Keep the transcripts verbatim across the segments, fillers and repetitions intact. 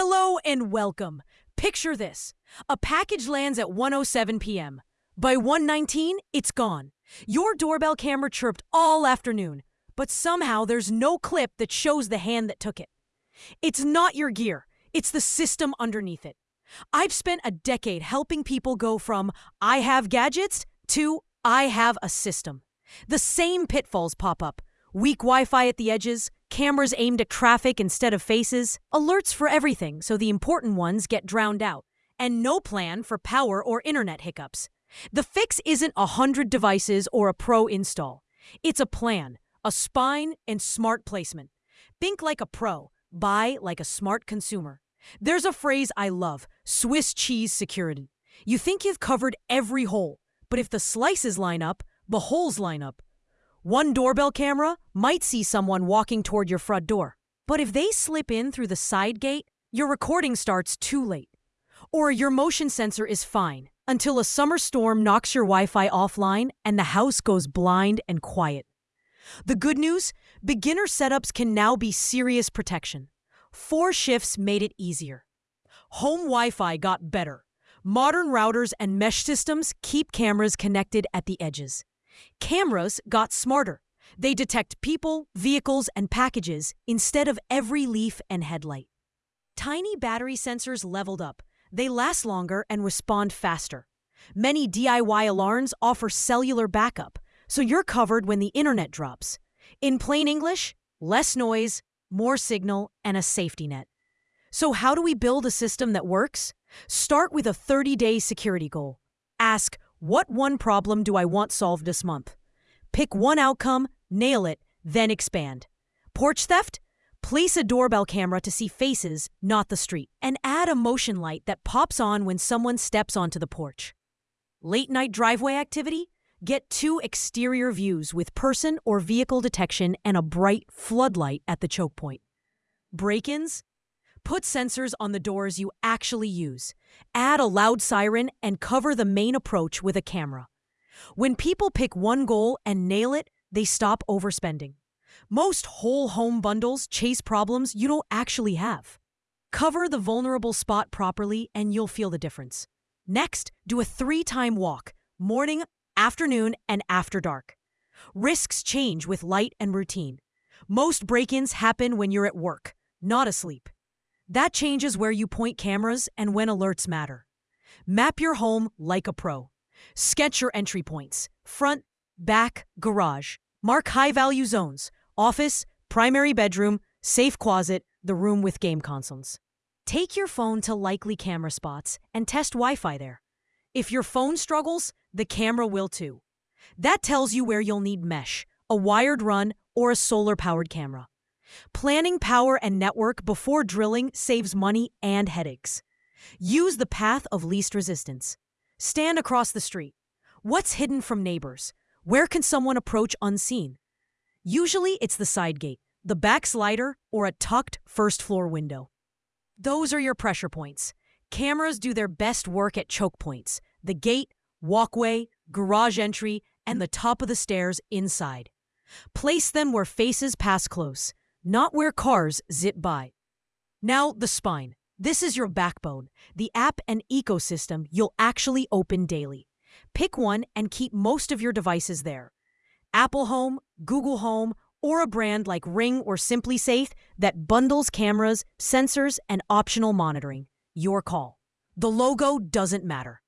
Hello and welcome. Picture this. A package lands at one oh seven p m By one nineteen, it's gone. Your doorbell camera chirped all afternoon, but somehow there's no clip that shows the hand that took it. It's not your gear, it's the system underneath it. I've spent a decade helping people go from I have gadgets to I have a system. The same pitfalls pop up. Weak Wi-Fi at the edges, cameras aimed at traffic instead of faces, alerts for everything so the important ones get drowned out, and no plan for power or internet hiccups. The fix isn't a hundred devices or a pro install. It's a plan, a spine, and smart placement. Think like a pro, buy like a smart consumer. There's a phrase I love, Swiss cheese security. You think you've covered every hole, but if the slices line up, the holes line up. One doorbell camera might see someone walking toward your front door, but if they slip in through the side gate, your recording starts too late. Or your motion sensor is fine until a summer storm knocks your Wi-Fi offline and the house goes blind and quiet. The good news? Beginner setups can now be serious protection. Four shifts made it easier. Home Wi-Fi got better. Modern routers and mesh systems keep cameras connected at the edges. Cameras got smarter. They detect people, vehicles, and packages instead of every leaf and headlight. Tiny battery sensors leveled up. They last longer and respond faster. Many D I Y alarms offer cellular backup, so you're covered when the internet drops. In plain English, less noise, more signal, and a safety net. So how do we build a system that works? Start with a thirty-day security goal. Ask, what one problem do I want solved this month? Pick one outcome, nail it, then expand. Porch theft? Place a doorbell camera to see faces, not the street, and add a motion light that pops on when someone steps onto the porch. Late night driveway activity? Get two exterior views with person or vehicle detection and a bright floodlight at the choke point. Break-ins? Put sensors on the doors you actually use. Add a loud siren and cover the main approach with a camera. When people pick one goal and nail it, they stop overspending. Most whole home bundles chase problems you don't actually have. Cover the vulnerable spot properly and you'll feel the difference. Next, do a three-time walk, morning, afternoon, and after dark. Risks change with light and routine. Most break-ins happen when you're at work, not asleep. That changes where you point cameras and when alerts matter. Map your home like a pro. Sketch your entry points, front, back, garage. Mark high-value zones, office, primary bedroom, safe closet, the room with game consoles. Take your phone to likely camera spots and test Wi-Fi there. If your phone struggles, the camera will too. That tells you where you'll need mesh, a wired run, or a solar-powered camera. Planning power and network before drilling saves money and headaches. Use the path of least resistance. Stand across the street. What's hidden from neighbors? Where can someone approach unseen? Usually it's the side gate, the back slider, or a tucked first-floor window. Those are your pressure points. Cameras do their best work at choke points, the gate, walkway, garage entry, and the top of the stairs inside. Place them where faces pass close, not where cars zip by. Now, the spine. This is your backbone, the app and ecosystem you'll actually open daily. Pick one and keep most of your devices there. Apple Home, Google Home, or a brand like Ring or SimpliSafe that bundles cameras, sensors, and optional monitoring. Your call. The logo doesn't matter.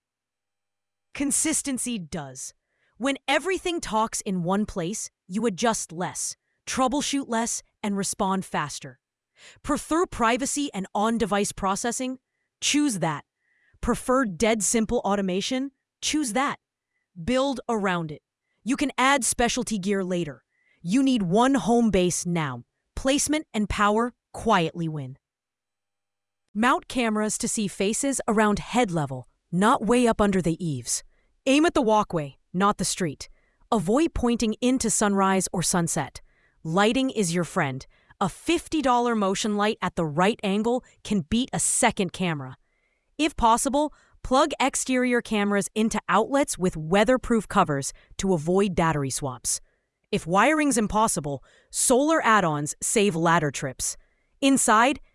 Consistency does. When everything talks in one place, you adjust less, troubleshoot less, and respond faster. Prefer privacy and on-device processing? Choose that. Prefer dead simple automation? Choose that. Build around it. You can add specialty gear later. You need one home base now. Placement and power quietly win. Mount cameras to see faces around head level, not way up under the eaves. Aim at the walkway, not the street. Avoid pointing into sunrise or sunset. Lighting is your friend. A fifty dollar motion light at the right angle can beat a second camera. If possible, plug exterior cameras into outlets with weatherproof covers to avoid battery swaps. If wiring's impossible, solar add-ons save ladder trips. Inside,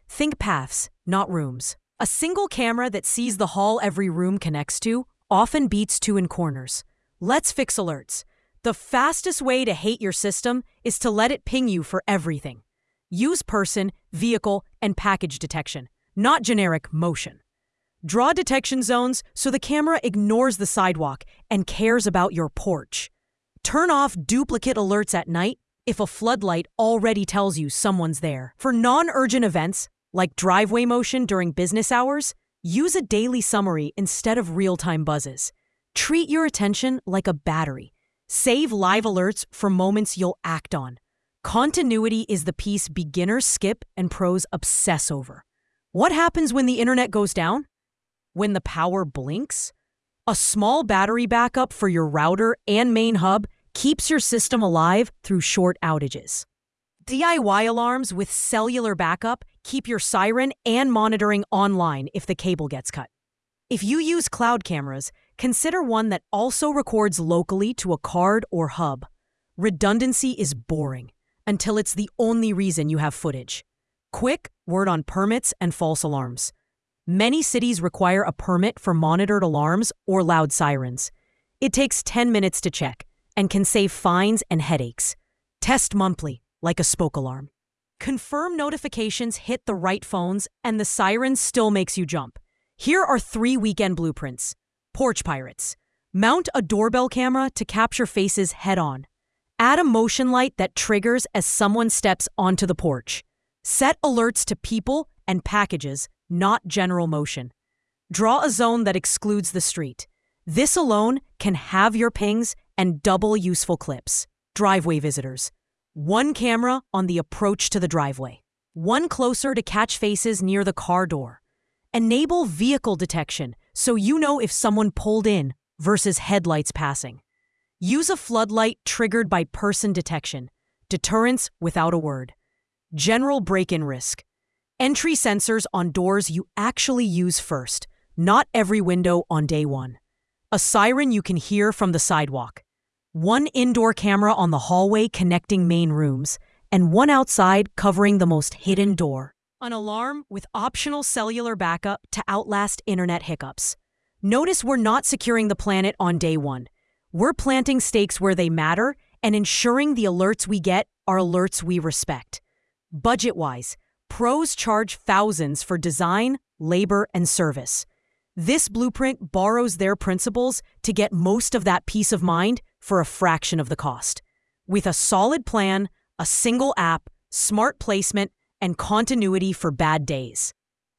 Think paths, not rooms. A single camera that sees the hall every room connects to often beats two in corners. Let's fix alerts. The fastest way to hate your system is to let it ping you for everything. Use person, vehicle, and package detection, not generic motion. Draw detection zones so the camera ignores the sidewalk and cares about your porch. Turn off duplicate alerts at night if a floodlight already tells you someone's there. For non-urgent events, like driveway motion during business hours, use a daily summary instead of real-time buzzes. Treat your attention like a battery. Save live alerts for moments you'll act on. Continuity is the piece beginners skip and pros obsess over. What happens when the internet goes down? When the power blinks? A small battery backup for your router and main hub keeps your system alive through short outages. D I Y alarms with cellular backup keep your siren and monitoring online if the cable gets cut. If you use cloud cameras, consider one that also records locally to a card or hub. Redundancy is boring until it's the only reason you have footage. Quick word on permits and false alarms. Many cities require a permit for monitored alarms or loud sirens. It takes ten minutes to check and can save fines and headaches. Test monthly, like a smoke alarm. Confirm notifications hit the right phones and the siren still makes you jump. Here are three weekend blueprints. Porch pirates. Mount a doorbell camera to capture faces head-on. Add a motion light that triggers as someone steps onto the porch. Set alerts to people and packages, not general motion. Draw a zone that excludes the street. This alone can halve your pings and double useful clips. Driveway visitors. One camera on the approach to the driveway. One closer to catch faces near the car door. Enable vehicle detection so you know if someone pulled in versus headlights passing. Use a floodlight triggered by person detection. Deterrence without a word. General break-in risk. Entry sensors on doors you actually use first, not every window on day one. A siren you can hear from the sidewalk. One indoor camera on the hallway connecting main rooms, and one outside covering the most hidden door. An alarm with optional cellular backup to outlast internet hiccups. Notice we're not securing the planet on day one. We're planting stakes where they matter and ensuring the alerts we get are alerts we respect. Budget-wise, pros charge thousands for design, labor, and service. This blueprint borrows their principles to get most of that peace of mind for a fraction of the cost. With a solid plan, a single app, smart placement, and continuity for bad days.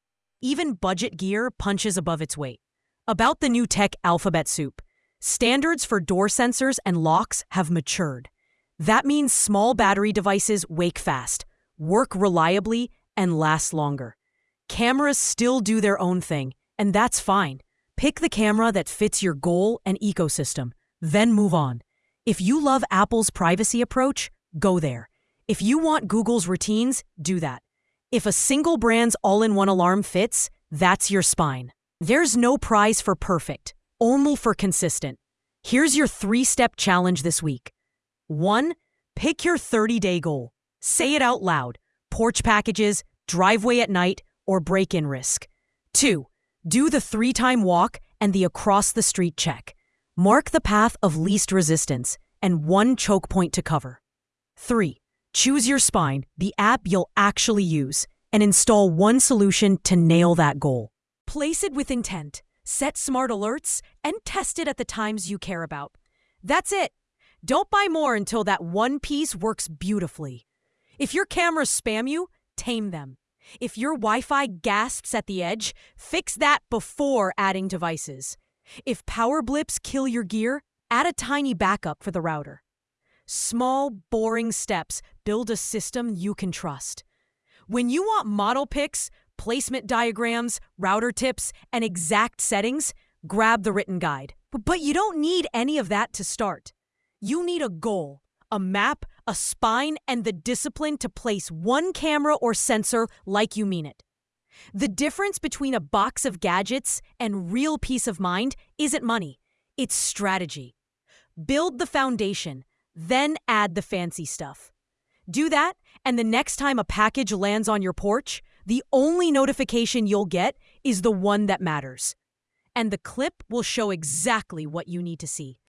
Even budget gear punches above its weight. About the new tech alphabet soup. Standards for door sensors and locks have matured. That means small battery devices wake fast, work reliably, and last longer. Cameras still do their own thing, and that's fine. Pick the camera that fits your goal and ecosystem, then move on. If you love Apple's privacy approach, go there. If you want Google's routines, do that. If a single brand's all-in-one alarm fits, that's your spine. There's no prize for perfect, only for consistent. Here's your three-step challenge this week. One, pick your thirty-day goal. Say it out loud. Porch packages, driveway at night, or break-in risk. Two, do the three-time walk and the across-the-street check. Mark the path of least resistance and one choke point to cover. Three, choose your spine, the app you'll actually use, and install one solution to nail that goal. Place it with intent, set smart alerts, and test it at the times you care about. That's it. Don't buy more until that one piece works beautifully. If your cameras spam you, tame them. If your Wi-Fi gasps at the edge, fix that before adding devices. If power blips kill your gear, add a tiny backup for the router. Small, boring steps build a system you can trust. When you want model pics, placement diagrams, router tips, and exact settings, grab the written guide. But you don't need any of that to start. You need a goal, a map, a spine, and the discipline to place one camera or sensor like you mean it. The difference between a box of gadgets and real peace of mind isn't money, it's strategy. Build the foundation, then add the fancy stuff. Do that, and the next time a package lands on your porch, The only notification you'll get is the one that matters. And the clip will show exactly what you need to see.